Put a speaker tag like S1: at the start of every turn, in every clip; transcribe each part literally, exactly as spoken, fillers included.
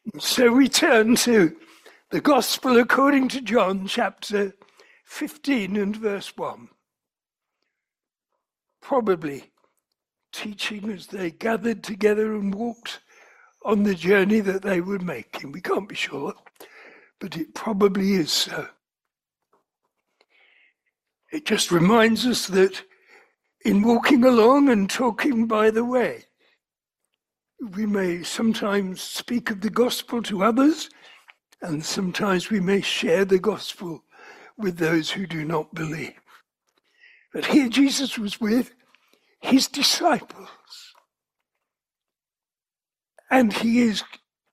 S1: So we turn to the Gospel according to John, chapter fifteen and verse one. Probably teaching as they gathered together and walked on the journey that they were making. We can't be sure, but it probably is so. It just reminds us that in walking along and talking by the way, we may sometimes speak of the gospel to others, and sometimes we may share the gospel with those who do not believe. But here Jesus was with his disciples, and he is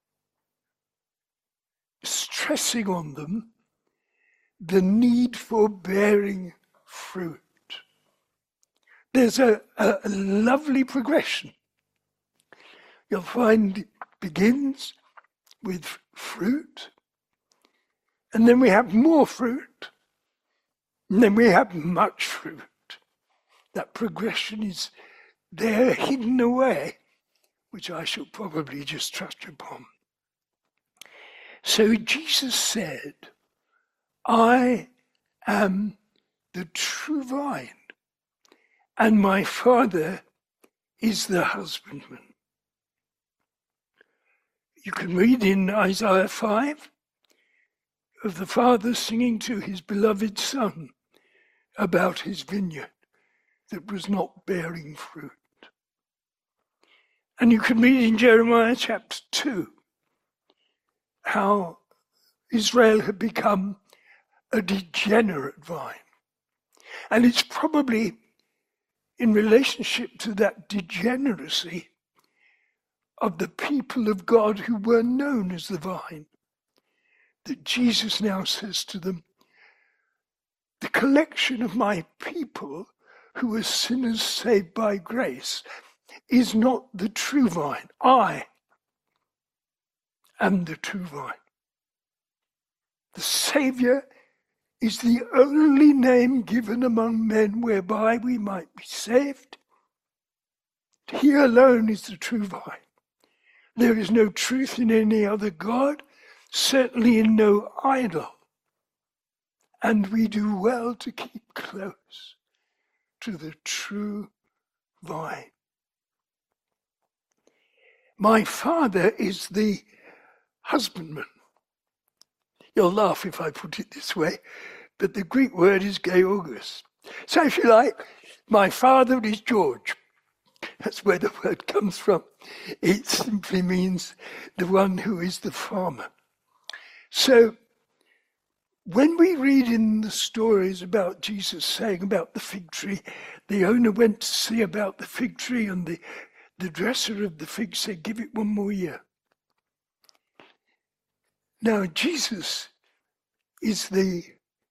S1: stressing on them the need for bearing fruit. There's a, a, a lovely progression. You'll find it begins with fruit, and then we have more fruit, and then we have much fruit. That progression is there hidden away, which I shall probably just touch upon. So Jesus said, I am the true vine, and my Father is the husbandman. You can read in Isaiah five of the Father singing to his beloved Son about his vineyard that was not bearing fruit. And you can read in Jeremiah chapter two how Israel had become a degenerate vine. And it's probably in relationship to that degeneracy of the people of God who were known as the vine that Jesus now says to them, the collection of my people who are sinners saved by grace is not the true vine. I am the true vine. The Saviour is the only name given among men whereby we might be saved. He alone is the true vine. There is no truth in any other God, certainly in no idol. And we do well to keep close to the true vine. My Father is the husbandman. You'll laugh if I put it this way, but the Greek word is georgos. So if you like, my father is George. That's where the word comes from. It simply means the one who is the farmer. So when we read in the stories about Jesus saying about the fig tree, the owner went to see about the fig tree and the, the dresser of the fig said, give it one more year. Now Jesus is the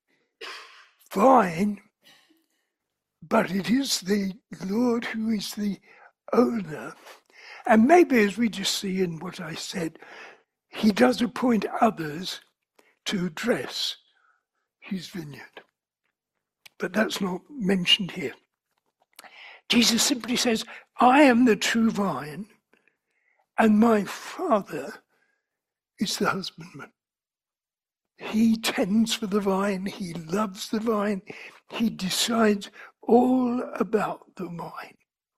S1: vine, but it is the Lord who is the owner. And maybe as we just see in what I said, he does appoint others to address his vineyard. But that's not mentioned here. Jesus simply says, I am the true vine, and my Father is the husbandman. He tends for the vine, he loves the vine, he decides all about the vine.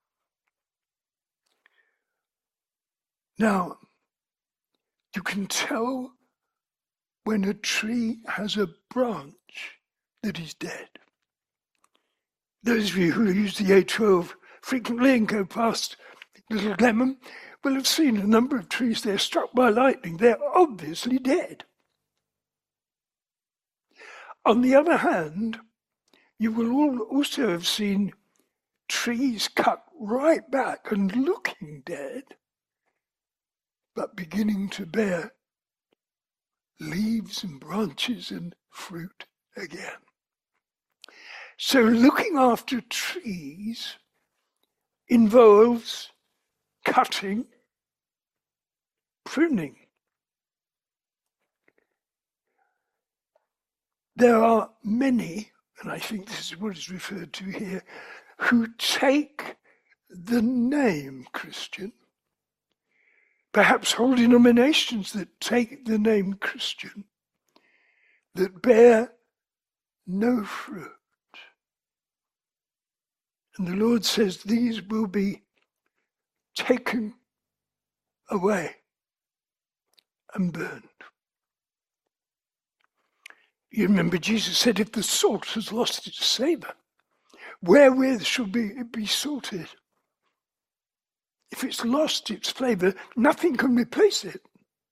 S1: Now, you can tell when a tree has a branch that is dead. Those of you who use the A twelve frequently and go past Little Glenham will have seen a number of trees there struck by lightning. They're obviously dead. On the other hand, you will all also have seen trees cut right back and looking dead, but beginning to bear leaves and branches and fruit again. So looking after trees involves cutting, pruning. There are many, and I think this is what is referred to here, who take the name Christian, perhaps whole denominations that take the name Christian, that bear no fruit. And the Lord says these will be taken away and burned. You remember Jesus said, if the salt has lost its savour, wherewith shall be, it be salted? If it's lost its flavour, nothing can replace it.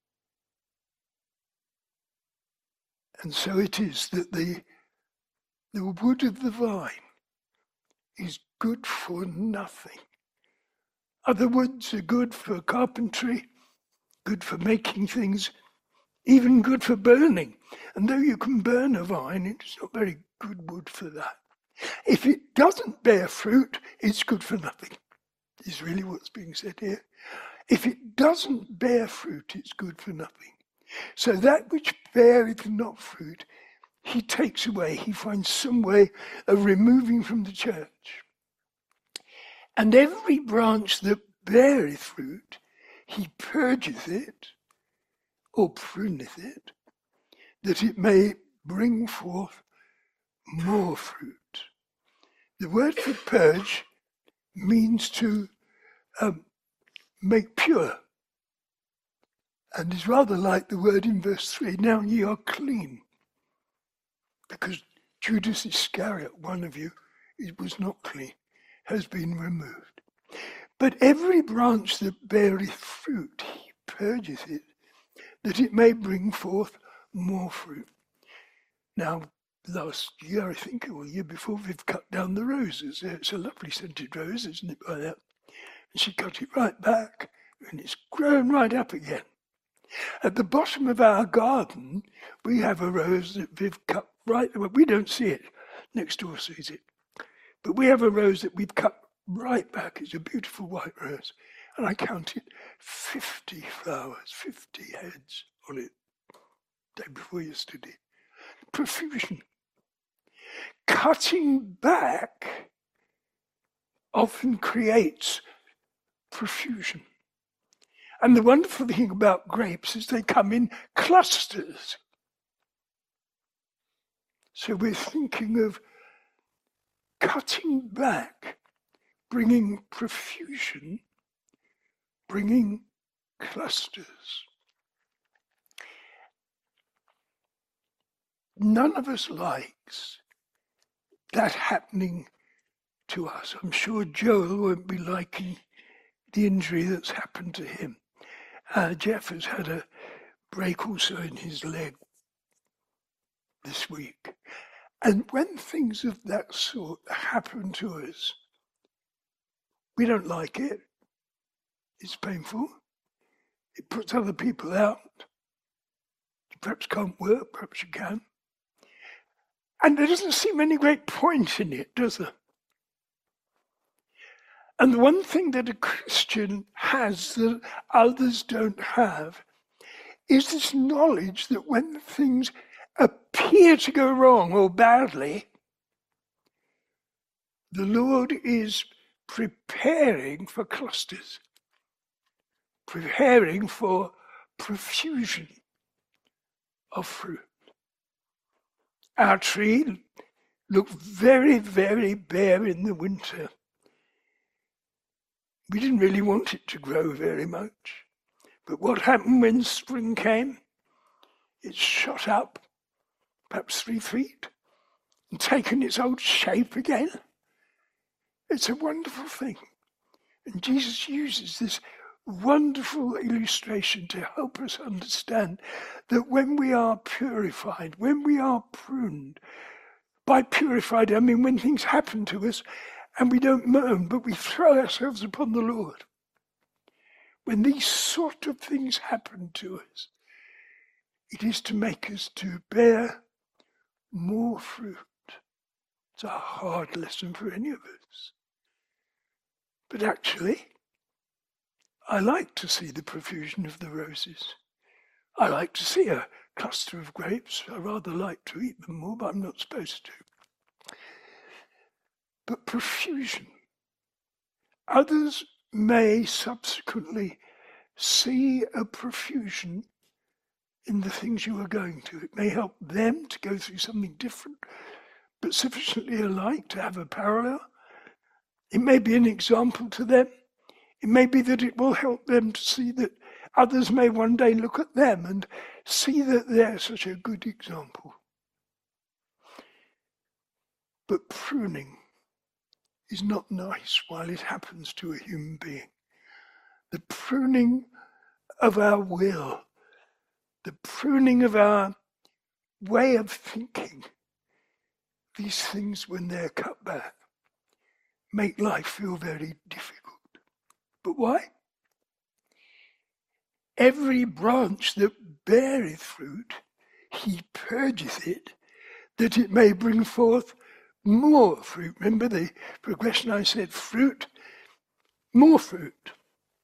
S1: And so it is that the, the wood of the vine is good for nothing. Other woods are good for carpentry, good for making things, even good for burning. And though you can burn a vine, it's not very good wood for that. If it doesn't bear fruit, it's good for nothing, is really what's being said here. If it doesn't bear fruit, it's good for nothing. So that which beareth not fruit, he takes away. He finds some way of removing from the church. And every branch that beareth fruit, he purgeth it, or pruneth it, that it may bring forth more fruit. The word for purge means to um, make pure, and is rather like the word in verse three, now ye are clean, because Judas Iscariot, one of you, it was not clean, has been removed. But every branch that beareth fruit, he purgeth it, that it may bring forth more fruit. Now, last year, I think, or year before, we've cut down the roses. It's a lovely scented rose, isn't it, by that? And she cut it right back, and it's grown right up again. At the bottom of our garden, we have a rose that we've cut right, well, we don't see it, next door sees it. But we have a rose that we've cut right back. It's a beautiful white rose. And I counted fifty flowers, fifty heads on it, day before yesterday. Profusion. Cutting back often creates profusion. And the wonderful thing about grapes is they come in clusters. So we're thinking of cutting back, bringing profusion, bringing clusters. None of us likes that happening to us. I'm sure Joel won't be liking the injury that's happened to him. Uh, Jeff has had a break also in his leg this week. And when things of that sort happen to us, we don't like it. It's painful. It puts other people out. You perhaps can't work, perhaps you can. And there doesn't seem any great point in it, does there? And the one thing that a Christian has that others don't have is this knowledge that when things appear to go wrong or badly, the Lord is preparing for clusters, preparing for profusion of fruit. Our tree looked very, very bare in the winter. We didn't really want it to grow very much. But what happened when spring came? It shot up, perhaps three feet, and taken its old shape again. It's a wonderful thing. And Jesus uses this wonderful illustration to help us understand that when we are purified, when we are pruned, by purified I mean when things happen to us and we don't moan, but we throw ourselves upon the Lord. When these sort of things happen to us, it is to make us to bear more fruit. It's a hard lesson for any of us. But actually, I like to see the profusion of the roses. I like to see a cluster of grapes. I rather like to eat them more, but I'm not supposed to. But profusion. Others may subsequently see a profusion in the things you are going to. It may help them to go through something different, but sufficiently alike to have a parallel. It may be an example to them. It may be that it will help them to see that others may one day look at them and see that they're such a good example. But pruning is not nice while it happens to a human being. The pruning of our will, the pruning of our way of thinking, these things, when they're cut back, make life feel very difficult. But why? Every branch that beareth fruit, he purgeth it, that it may bring forth more fruit. Remember the progression I said, fruit, more fruit.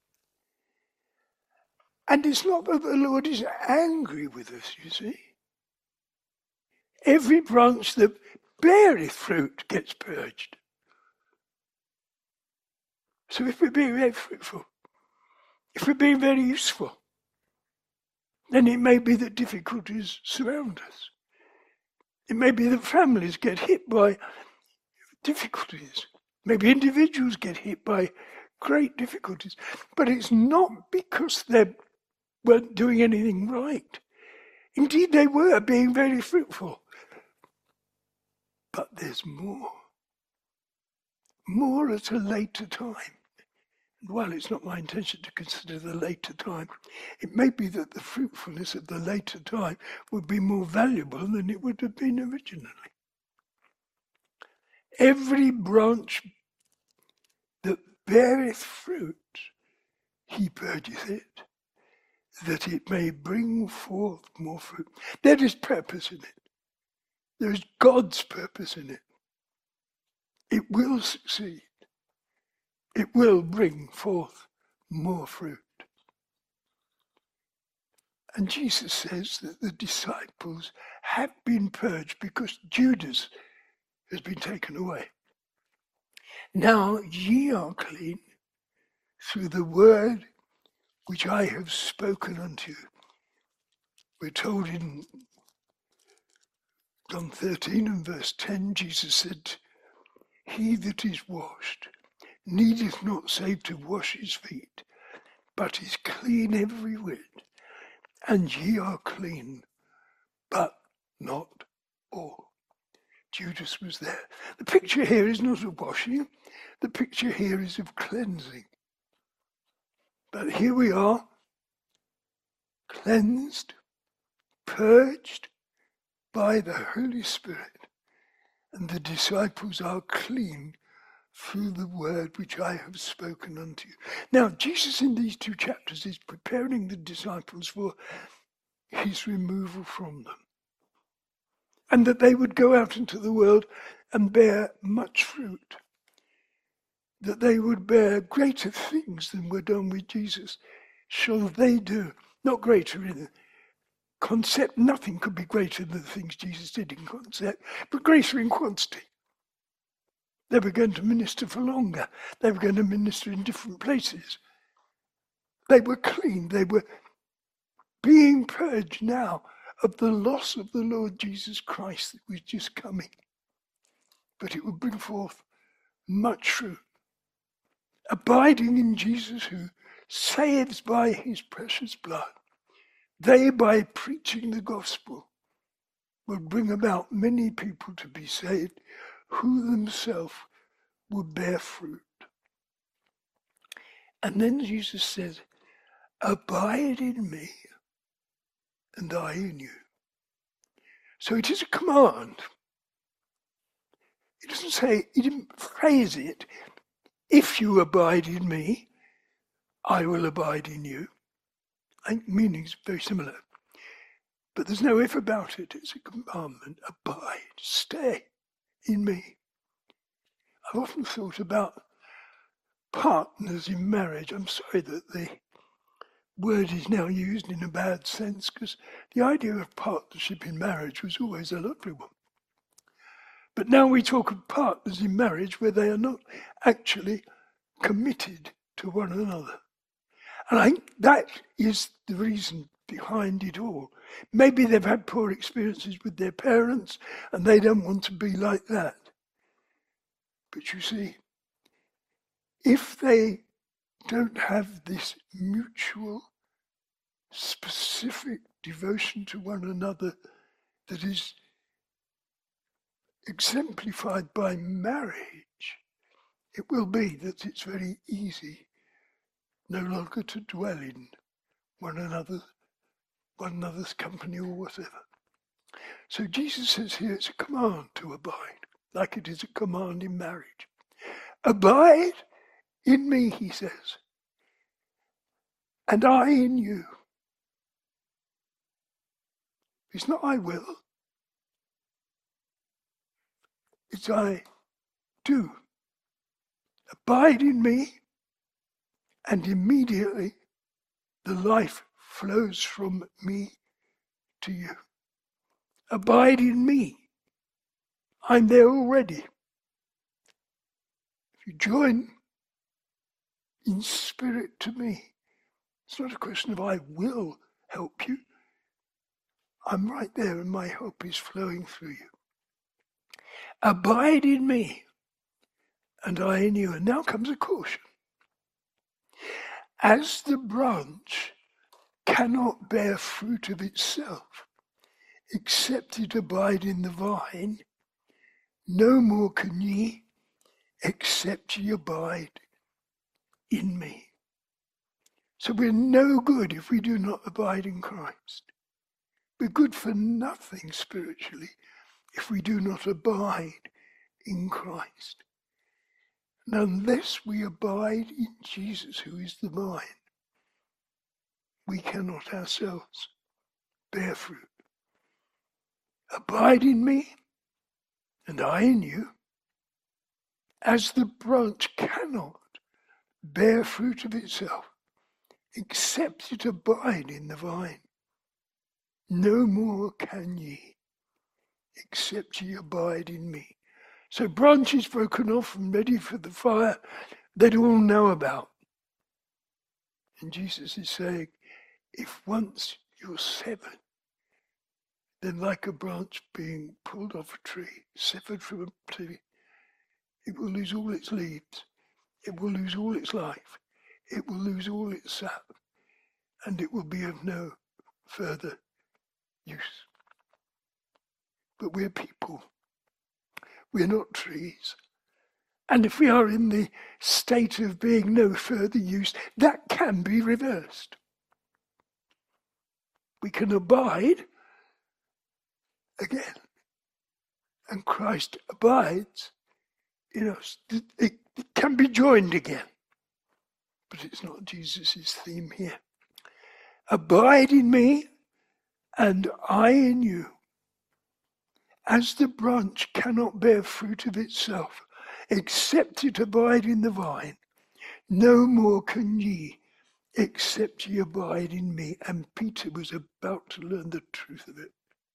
S1: And it's not that the Lord is angry with us, you see. Every branch that beareth fruit gets purged. So if we're being very fruitful, if we're being very useful, then it may be that difficulties surround us. It may be that families get hit by difficulties. Maybe individuals get hit by great difficulties. But it's not because they weren't doing anything right. Indeed, they were being very fruitful. But there's more. More at a later time. And while it's not my intention to consider the later time, it may be that the fruitfulness of the later time would be more valuable than it would have been originally. Every branch that beareth fruit, he purgeth it, that it may bring forth more fruit. There is purpose in it. There is God's purpose in it. It will succeed. It will bring forth more fruit. And Jesus says that the disciples have been purged because Judas has been taken away. Now ye are clean through the word which I have spoken unto you. We're told in John thirteen and verse ten, Jesus said, he that is washed needeth not save to wash his feet, but is clean every whit. And ye are clean, but not all. Judas was there. The picture here is not of washing. The picture here is of cleansing. But here we are, cleansed, purged by the Holy Spirit. And the disciples are clean through the word which I have spoken unto you. Now, Jesus in these two chapters is preparing the disciples for his removal from them. And that they would go out into the world and bear much fruit. That they would bear greater things than were done with Jesus. Shall they do? Not greater in concept. Nothing could be greater than the things Jesus did in concept, but greater in quantity. They were going to minister for longer. They were going to minister in different places. They were clean. They were being purged now of the loss of the Lord Jesus Christ that was just coming. But it would bring forth much fruit. Abiding in Jesus, who saves by his precious blood, they, by preaching the gospel, will bring about many people to be saved who themselves would bear fruit. And then Jesus says, abide in me and I in you. So it is a command. It doesn't say, he didn't phrase it, if you abide in me, I will abide in you. I think meaning's very similar. But there's no if about it. It's a commandment. Abide, stay in me. I've often thought about partners in marriage. I'm sorry that the word is now used in a bad sense, because the idea of partnership in marriage was always a lovely one. But now we talk of partners in marriage where they are not actually committed to one another. And I think that is the reason behind it all. Maybe they've had poor experiences with their parents and they don't want to be like that. But you see, if they don't have this mutual, specific devotion to one another that is exemplified by marriage, it will be that it's very easy no longer to dwell in one another, one another's company or whatever. So Jesus says here it's a command to abide, like it is a command in marriage. Abide in me, he says, and I in you. It's not I will, it's I do. Abide in me, and immediately the life flows from me to you. Abide in me. I'm there already. If you join in spirit to me, it's not a question of I will help you. I'm right there and my help is flowing through you. Abide in me, and I in you. And now comes a caution. As the branch cannot bear fruit of itself, except it abide in the vine, no more can ye, except ye abide in me. So we're no good if we do not abide in Christ. We're good for nothing spiritually if we do not abide in Christ. And unless we abide in Jesus, who is the vine, we cannot ourselves bear fruit. Abide in me, and I in you, as the branch cannot bear fruit of itself, except it abide in the vine. No more can ye, except ye abide in me. So branches broken off and ready for the fire, they'd all know about. And Jesus is saying, if once you're severed, then like a branch being pulled off a tree, severed from a tree, it will lose all its leaves, it will lose all its life, it will lose all its sap, and it will be of no further use. But we're people. We're not trees. And if we are in the state of being no further use, that can be reversed. We can abide again. And Christ abides in us. It, it, it can be joined again. But it's not Jesus' theme here. Abide in me, and I in you. As the branch cannot bear fruit of itself, except it abide in the vine, no more can ye, except ye abide in me. And Peter was about to learn the truth of it.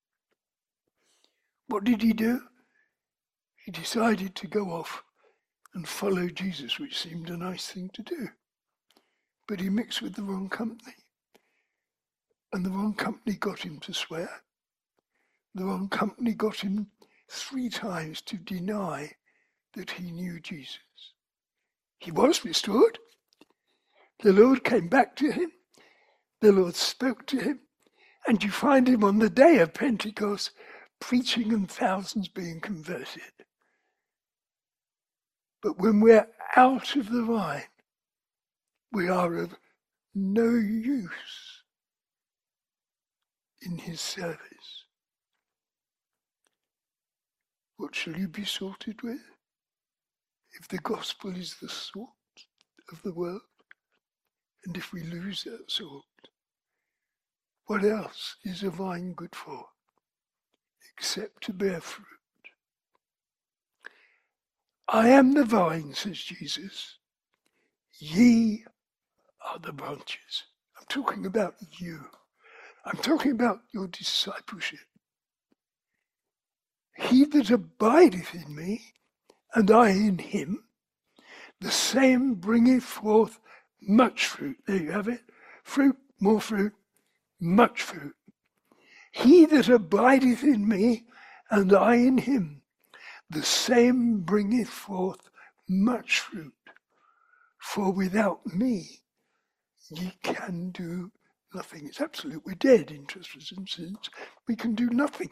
S1: What did he do? He decided to go off and follow Jesus, which seemed a nice thing to do. But he mixed with the wrong company. And the wrong company got him to swear. The wrong company got him three times to deny that he knew Jesus. He was restored. The Lord came back to him. The Lord spoke to him. And you find him on the day of Pentecost preaching and thousands being converted. But when we're out of the vine, we are of no use in his service. What shall you be salted with? If the gospel is the salt of the world, and if we lose that salt, what else is a vine good for, except to bear fruit? I am the vine, says Jesus. Ye are the branches. I'm talking about you. I'm talking about your discipleship. He that abideth in me, and I in him, the same bringeth forth much fruit. There you have it. Fruit, more fruit, much fruit. He that abideth in me, and I in him, the same bringeth forth much fruit. For without me, ye can do nothing. It's absolute. We're dead in trespasses and sins. We can do nothing.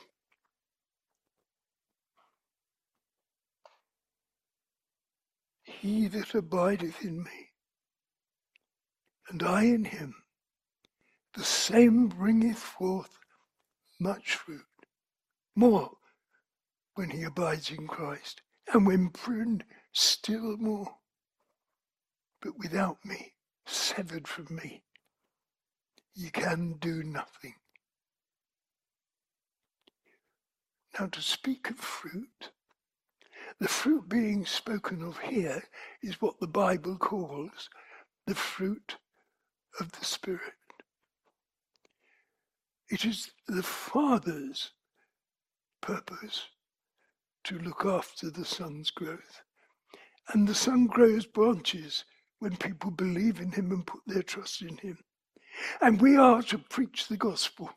S1: He that abideth in me, and I in him, the same bringeth forth much fruit. More when he abides in Christ, and when pruned, still more. But without me, severed from me, you can do nothing. Now, to speak of fruit, the fruit being spoken of here is what the Bible calls the fruit of the Spirit. It is the Father's purpose to look after the Son's growth. And the Son grows branches when people believe in him and put their trust in him. And we are to preach the gospel.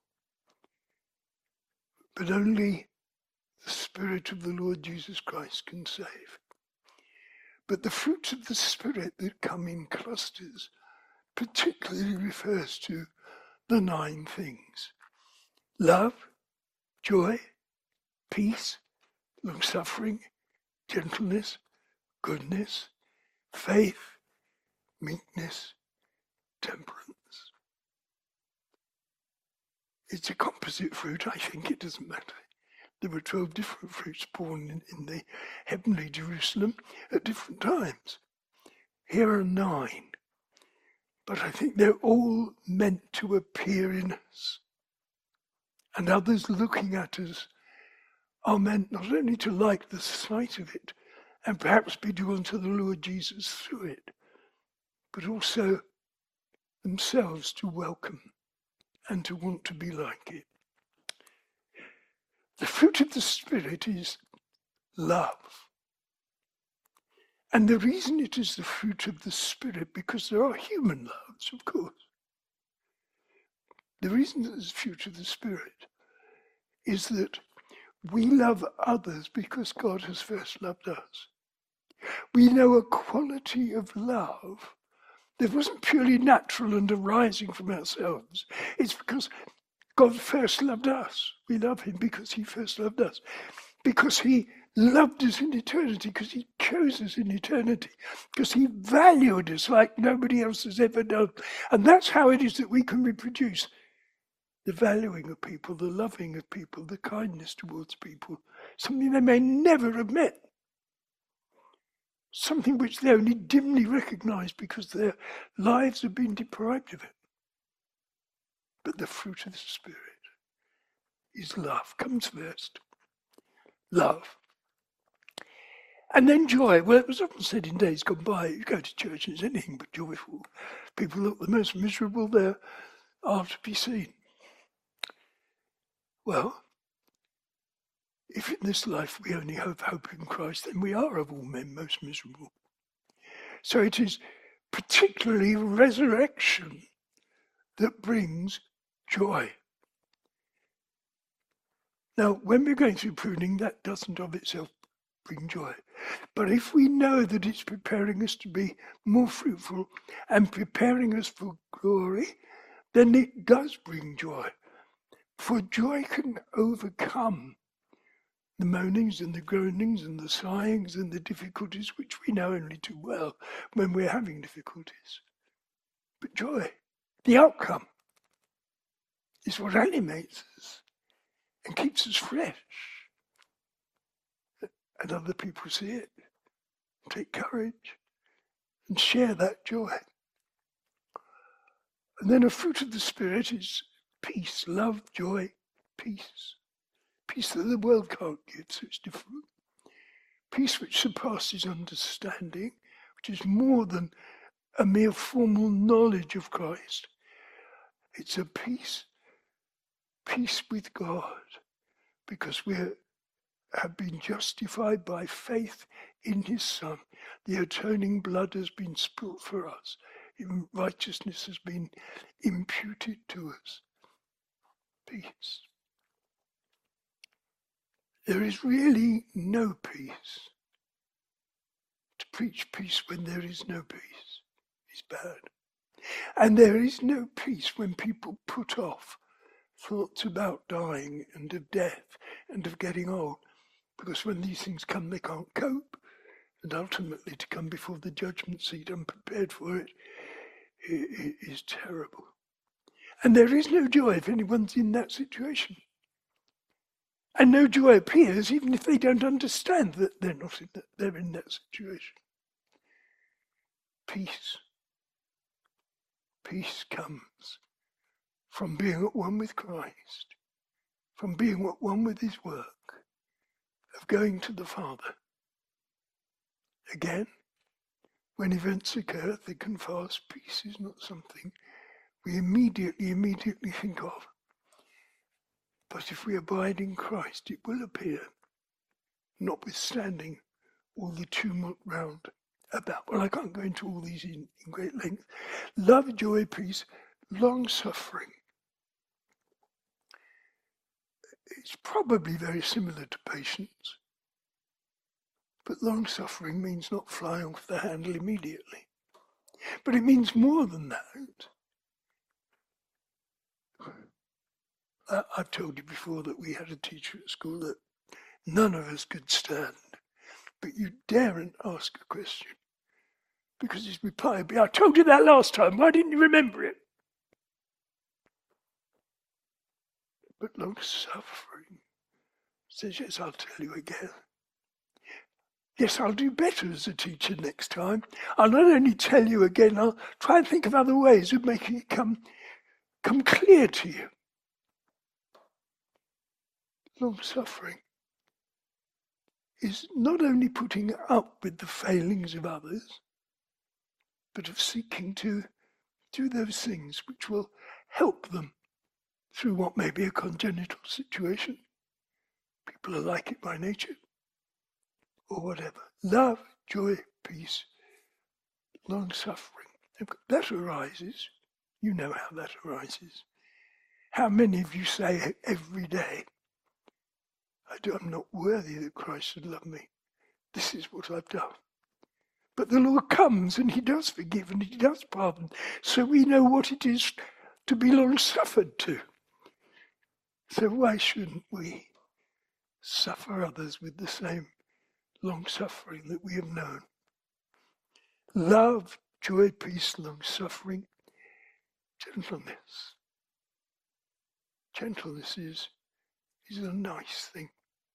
S1: But only the Spirit of the Lord Jesus Christ can save. But the fruits of the Spirit that come in clusters particularly refers to the nine things: love, joy, peace, long-suffering, gentleness, goodness, faith, meekness, temperance. It's a composite fruit. I think it doesn't matter. There were twelve different fruits born in, in the heavenly Jerusalem at different times. Here are nine. But I think they're all meant to appear in us. And others looking at us are meant not only to like the sight of it and perhaps be drawn to the Lord Jesus through it, but also themselves to welcome and to want to be like it. The fruit of the Spirit is love. And the reason it is the fruit of the Spirit, because there are human loves, of course. The reason that it's the fruit of the Spirit is that we love others because God has first loved us. We know a quality of love that wasn't purely natural and arising from ourselves. It's because God first loved us. We love him because he first loved us. Because he loved us in eternity, because he chose us in eternity, because he valued us like nobody else has ever done. And that's how it is that we can reproduce the valuing of people, the loving of people, the kindness towards people, something they may never have met, something which they only dimly recognize because their lives have been deprived of it. But the fruit of the Spirit is love, comes first. Love. And then joy. Well, it was often said in days gone by, you go to church and it's anything but joyful. People look the most miserable there are to be seen. Well, if in this life we only have hope in Christ, then we are of all men most miserable. So it is particularly resurrection that brings joy. Now, when we're going through pruning, that doesn't of itself bring joy. But if we know that it's preparing us to be more fruitful and preparing us for glory, then it does bring joy. For joy can overcome the moanings and the groanings and the sighings and the difficulties which we know only too well when we're having difficulties. But joy, the outcome, is what animates us and keeps us fresh. And other people see it, take courage, and share that joy. And then a fruit of the Spirit is peace, love, joy, peace. Peace that the world can't give, so it's different. Peace which surpasses understanding, which is more than a mere formal knowledge of Christ. It's a peace, peace with God, because we have been justified by faith in his Son. The atoning blood has been spilt for us. righteousness has been imputed to us. Peace. There is really no peace. To preach peace when there is no peace is bad. And there is no peace when people put off thoughts about dying and of death and of getting old. Because when these things come, they can't cope. And ultimately to come before the judgment seat unprepared for it, it, it is terrible. And there is no joy if anyone's in that situation. And no joy appears even if they don't understand that they're not in that, they're in that situation. Peace. Peace comes from being at one with Christ, from being at one with his work, of going to the Father. Again, when events occur, thick and fast, peace is not something we immediately, immediately think of. But if we abide in Christ, it will appear, notwithstanding all the tumult round about. Well, I can't go into all these in, in great length. Love, joy, peace, long-suffering. It's probably very similar to patience. But long-suffering means not flying off the handle immediately. But it means more than that. Uh, I've told you before that we had a teacher at school that none of us could stand. But you daren't ask a question. Because his reply would be, I told you that last time, why didn't you remember it? But long-suffering says, yes, I'll tell you again. Yes, I'll do better as a teacher next time. I'll not only tell you again, I'll try and think of other ways of making it come, come clear to you. Long-suffering is not only putting up with the failings of others, but of seeking to do those things which will help them through what may be a congenital situation. People are like it by nature, or whatever. Love, joy, peace, long-suffering. That arises, you know how that arises. How many of you say every day, I do, I'm not worthy that Christ should love me. This is what I've done. But the Lord comes and he does forgive and he does pardon. So we know what it is to be long-suffered to. So why shouldn't we suffer others with the same long-suffering that we have known? Love, joy, peace, long-suffering, gentleness. Gentleness is, is a nice thing.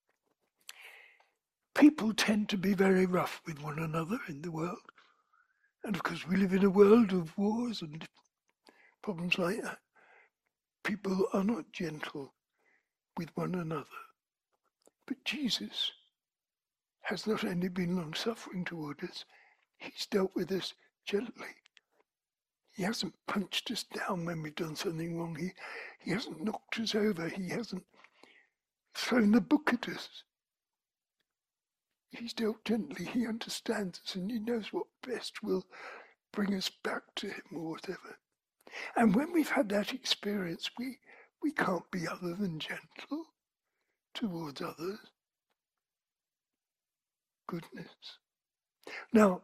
S1: People tend to be very rough with one another in the world. And of course we live in a world of wars and problems like that. People are not gentle with one another. But Jesus has not only been long-suffering toward us, he's dealt with us gently. He hasn't punched us down when we've done something wrong. He, he hasn't knocked us over. He hasn't thrown the book at us. He's dealt gently. He understands us and he knows what best will bring us back to him or whatever. And when we've had that experience, we, we can't be other than gentle towards others. Goodness. Now,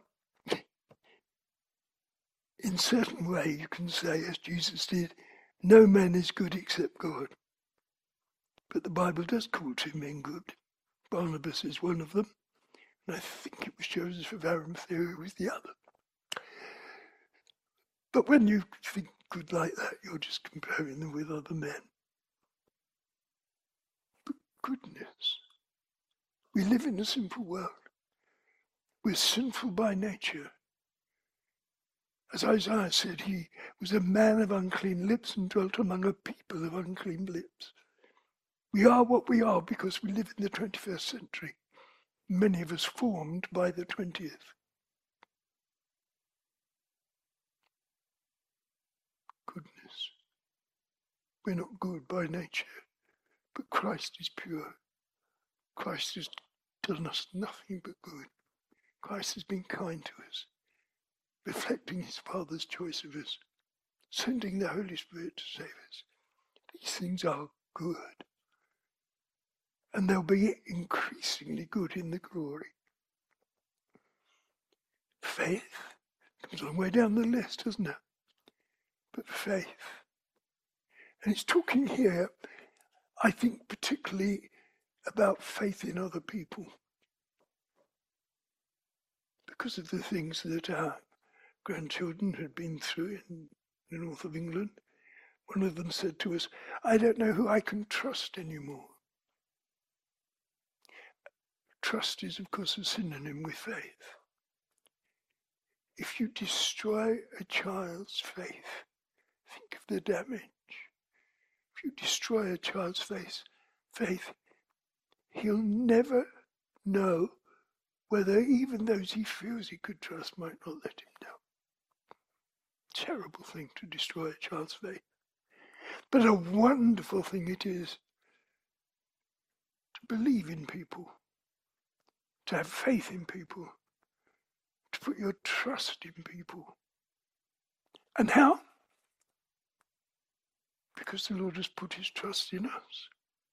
S1: in certain way you can say, as Jesus did, no man is good except God. But the Bible does call two men good. Barnabas is one of them. And I think it was Joseph of Arimathea who was the other. But when you think good like that, you're just comparing them with other men. But goodness, we live in a sinful world. We're sinful by nature. As Isaiah said, he was a man of unclean lips and dwelt among a people of unclean lips. We are what we are because we live in the twenty-first century. Many of us formed by the twentieth. Goodness. We're not good by nature, but Christ is pure. Christ has done us nothing but good. Christ has been kind to us. reflecting his Father's choice of us, sending the Holy Spirit to save us. These things are good. And they'll be increasingly good in the glory. Faith comes a long way down the list, doesn't it? But faith. And it's talking here, I think, particularly about faith in other people. Because of the things that our grandchildren had been through in the north of England, one of them said to us, I don't know who I can trust anymore. Trust is, of course, a synonym with faith. If you destroy a child's faith, think of the damage. If you destroy a child's faith, faith, he'll never know whether even those he feels he could trust might not let him down. Terrible thing to destroy a child's faith. But a wonderful thing it is to believe in people, to have faith in people, to put your trust in people. And how? Because the Lord has put his trust in us.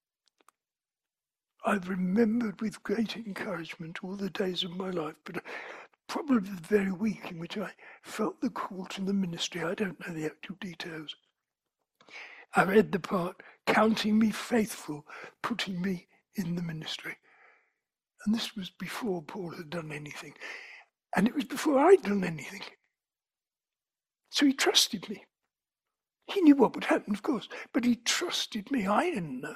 S1: I've remembered with great encouragement all the days of my life, but probably the very week in which I felt the call to the ministry. I don't know the actual details. I read the part, counting me faithful, putting me in the ministry. And this was before Paul had done anything. And it was before I'd done anything. So he trusted me. He knew what would happen, of course, but he trusted me. I didn't know.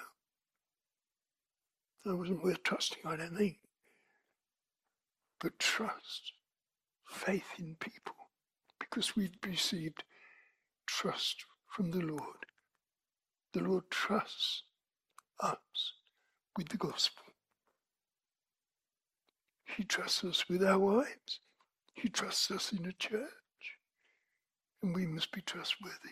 S1: I wasn't worth trusting, I don't think. But trust, faith in people, because we've received trust from the Lord. The Lord trusts us with the gospel. He trusts us with our wives. He trusts us in a church. And we must be trustworthy.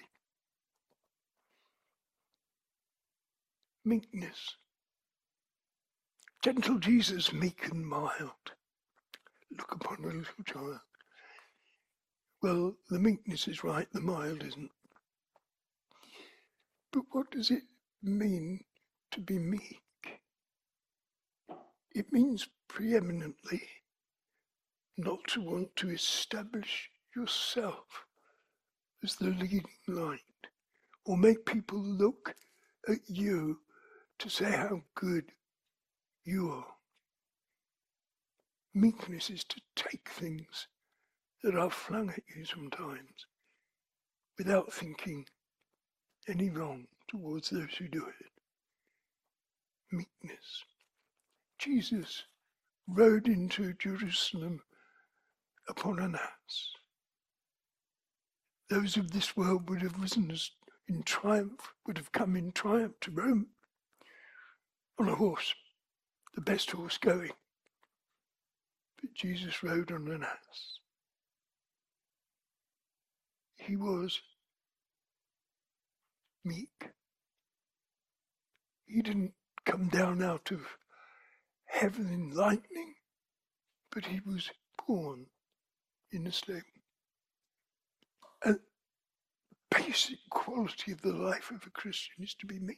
S1: Meekness. Gentle Jesus, meek and mild. Look upon a little child. Well, the meekness is right, the mild isn't. But what does it mean to be meek? It means preeminently not to want to establish yourself as the leading light or make people look at you to say how good you are. Meekness is to take things that are flung at you sometimes without thinking any wrong towards those who do it. Meekness. Jesus rode into Jerusalem upon an ass. Those of this world would have risen as in triumph, would have come in triumph to Rome on a horse, the best horse going. But Jesus rode on an ass. He was meek. He didn't come down out of heaven in lightning, but he was born in a stable. A basic quality of the life of a Christian is to be meek.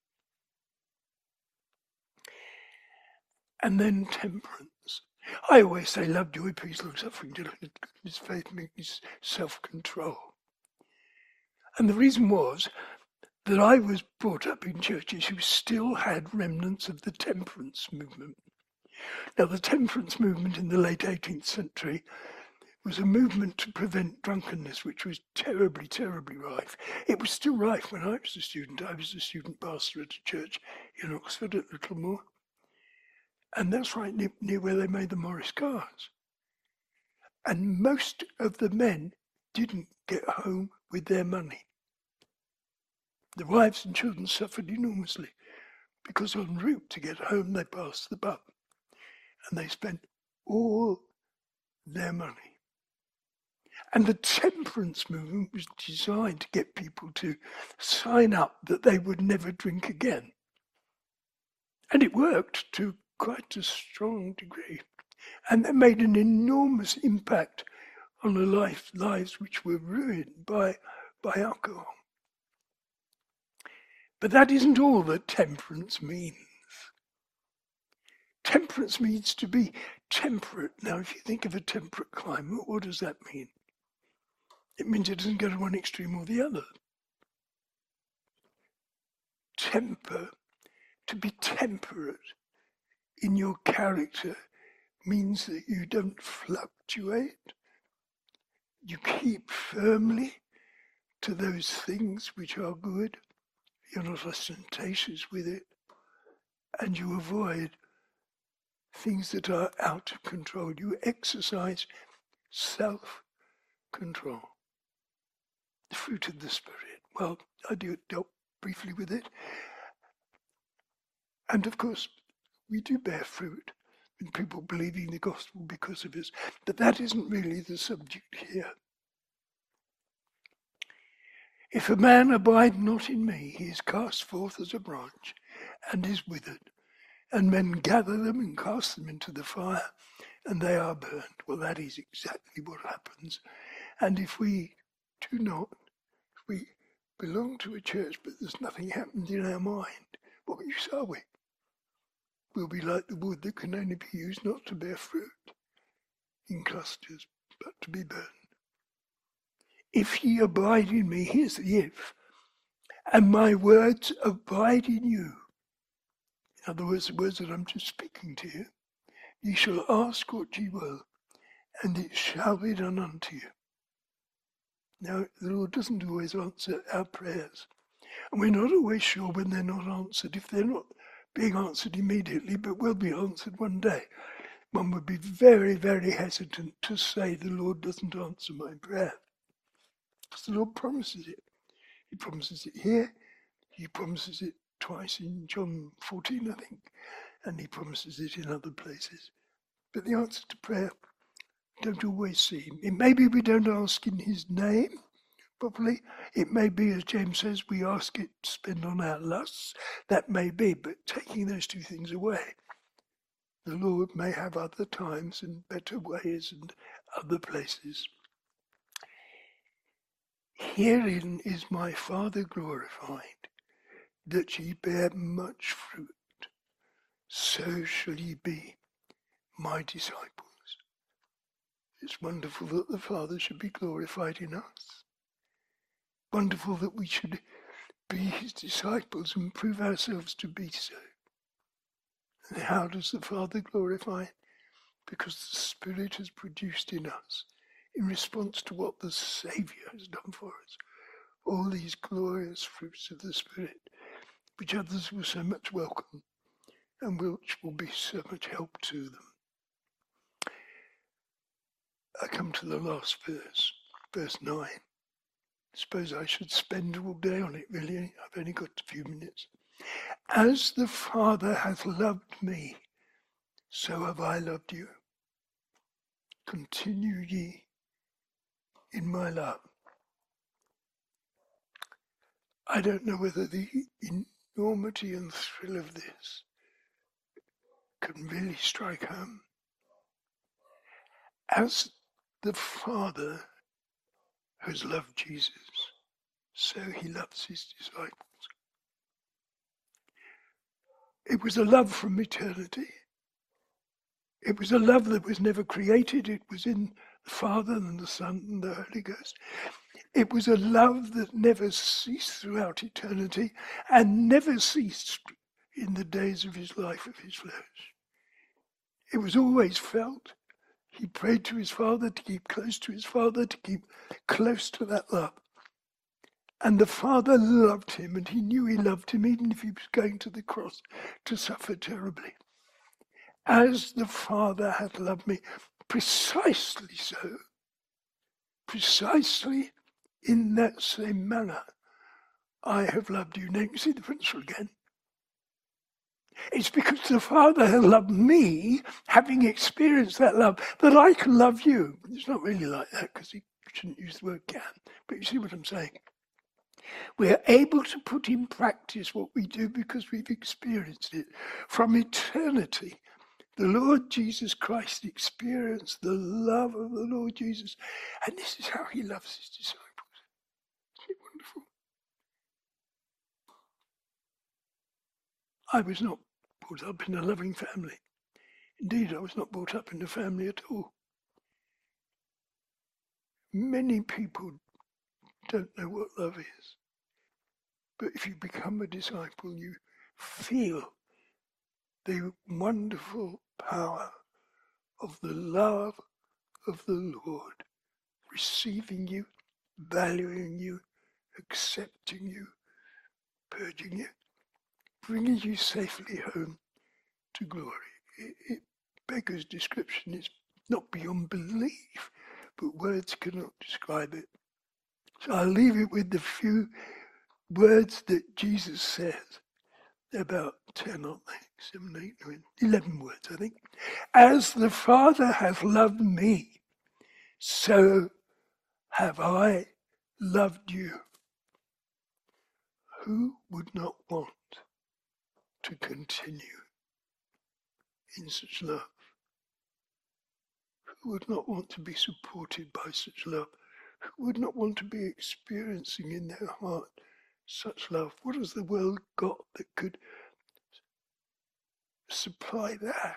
S1: And then temperance. I always say love, joy, peace, long suffering, gentleness, goodness, faith, meekness, self-control. And the reason was that I was brought up in churches who still had remnants of the temperance movement. Now, the temperance movement in the late eighteenth century was a movement to prevent drunkenness, which was terribly, terribly rife. It was still rife when I was a student. I was a student pastor at a church in Oxford at Littlemore. And that's right near, near where they made the Morris cars. And most of the men didn't get home with their money. The wives and children suffered enormously because en route to get home they passed the pub and they spent all their money. And the temperance movement was designed to get people to sign up that they would never drink again. And it worked to quite a strong degree. And that made an enormous impact on the life, lives which were ruined by, by alcohol. But that isn't all that temperance means. Temperance means to be temperate. Now, if you think of a temperate climate, what does that mean? It means it doesn't go to one extreme or the other. Temper, to be temperate in your character means that you don't fluctuate. You keep firmly to those things which are good. You're not ostentatious with it. And you avoid things that are out of control. You exercise self-control. The fruit of the Spirit. Well, I do dealt briefly with it. And of course, we do bear fruit in people believing the gospel because of us. But that isn't really the subject here. If a man abide not in me, he is cast forth as a branch and is withered. And men gather them and cast them into the fire, and they are burned. Well, that is exactly what happens. And if we do not, if we belong to a church, but there's nothing happened in our mind, what use are we? We'll be like the wood that can only be used not to bear fruit in clusters, but to be burned. If ye abide in me, here's the if, and my words abide in you. In other words, the words that I'm just speaking to you, ye shall ask what ye will, and it shall be done unto you. Now, the Lord doesn't always answer our prayers, and we're not always sure when they're not answered, if they're not being answered immediately, but will be answered one day. One would be very, very hesitant to say the Lord doesn't answer my prayer, because the Lord promises it. He promises it here, he promises it twice in John fourteen, I think, and he promises it in other places. But the answer to prayer don't always seem. It may be we don't ask in his name properly. It may be, as James says, we ask it to spend on our lusts. That may be, but taking those two things away, the Lord may have other times and better ways and other places. Herein is my Father glorified, that ye bear much fruit, so shall ye be my disciples. It's wonderful that the Father should be glorified in us. Wonderful that we should be his disciples and prove ourselves to be so. And how does the Father glorify? Because the Spirit has produced in us, in response to what the Saviour has done for us, all these glorious fruits of the Spirit, which others will so much welcome and which will be so much help to them. I come to the last verse, verse nine. I suppose I should spend all day on it, really. I've only got a few minutes. As the Father hath loved me, so have I loved you. Continue ye in my love. I don't know whether the enormity and thrill of this can really strike home. As the Father has loved Jesus, so he loves his disciples. It was a love from eternity. It was a love that was never created. It was in the Father and the Son and the Holy Ghost. It was a love that never ceased throughout eternity and never ceased in the days of his life, of his flesh. It was always felt. He prayed to his Father to keep close to his Father, to keep close to that love. And the Father loved him, and he knew he loved him even if he was going to the cross to suffer terribly. As the Father hath loved me, precisely so, precisely in that same manner, I have loved you. Now you see the principle again. It's because the Father has loved me, having experienced that love, that I can love you. It's not really like that, because he shouldn't use the word can, but you see what I'm saying. We're able to put in practice what we do because we've experienced it. From eternity, The Lord Jesus Christ experienced the love of the Lord Jesus. And this is how he loves his disciples. Isn't it wonderful? I was not brought up in a loving family. Indeed, I was not brought up in a family at all. Many people don't know what love is. But if you become a disciple, you feel the wonderful power of the love of the Lord, receiving you, valuing you, accepting you, purging you, bringing you safely home to glory. It, it beggars description. It's not beyond belief, but words cannot describe it. So I'll leave it with the few words that Jesus says. They're about ten, aren't they? Seven, eight, nine, eleven words, I think. As the Father hath loved me, so have I loved you. Who would not want to continue in such love? Who would not want to be supported by such love? Who would not want to be experiencing in their heart such love? What has the world got that could supply that?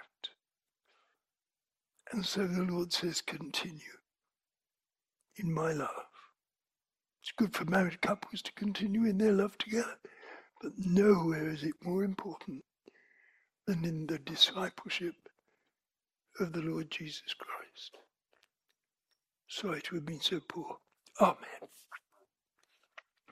S1: And so the Lord says, continue in my love. It's good for married couples to continue in their love together, but nowhere is it more important than in the discipleship of the Lord Jesus Christ. Sorry to have been so poor. Amen.